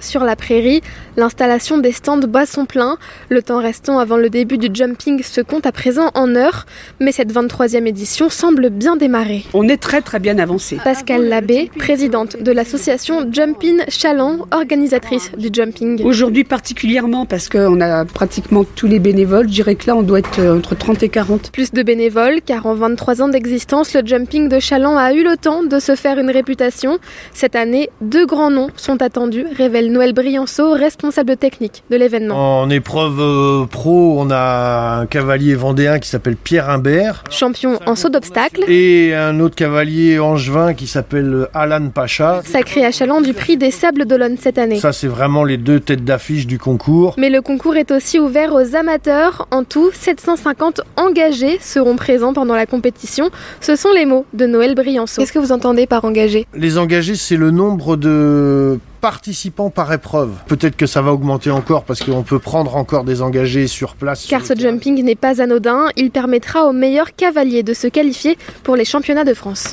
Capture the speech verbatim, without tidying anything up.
sur la prairie. L'installation des stands bat son plein. Le temps restant avant le début du jumping se compte à présent en heures. Mais cette vingt-troisième édition semble bien démarrer. On est très très bien avancé. Pascale Labbé, présidente de l'association Jump-In Challans, organisatrice du jumping. Aujourd'hui particulièrement parce qu'on a pratiquement tous les bénévoles. Je dirais que là on doit être entre trente et quarante. Plus de bénévoles car en vingt-trois ans d'existence, le jumping de Challans a eu le temps de se faire une réputation. Cette année, deux grands noms sont attendus, révèle Noël Brianceau, responsable technique de l'événement. En épreuve euh, pro, on a un cavalier vendéen qui s'appelle Pierre Imbert. Champion en saut d'obstacle. Et un autre cavalier angevin qui s'appelle Alan Pacha. Sacré à Challans du prix des Sables d'Olonne cette année. Ça, c'est vraiment les deux têtes d'affiche du concours. Mais le concours est aussi ouvert aux amateurs. En tout, sept cent cinquante engagés seront présents pendant la compétition. Ce sont les mots de Noël Brianceau. Qu'est-ce que vous entendez par engagés ? Les engagés, c'est le nombre de participants par épreuve. Peut-être que ça va augmenter encore parce qu'on peut prendre encore des engagés sur place. Car ce jumping n'est pas anodin, il permettra aux meilleurs cavaliers de se qualifier pour les championnats de France.